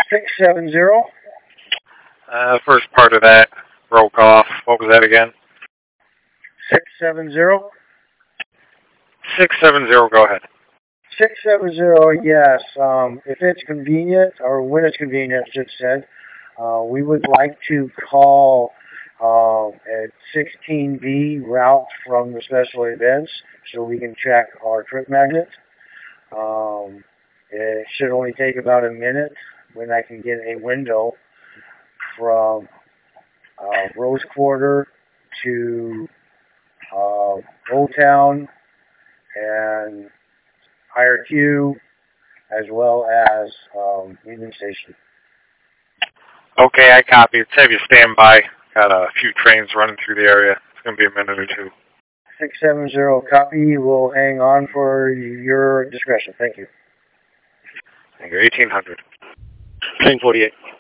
670. First part of that broke off. What was that again? 670. 670, go ahead. 670, yes. If it's convenient, or when it's convenient, I should say, we would like to call at 16B route from the special events so we can check our trip magnet. It should only take about a minute when I can get a window from Rose Quarter to Old Town and IRQ, as well as Union Station. Okay, I copy. Let's have you stand by. Got a few trains running through the area. It's going to be a minute or two. 670, copy. We'll hang on for your discretion. Thank you. Thank you. 1800. Train 48.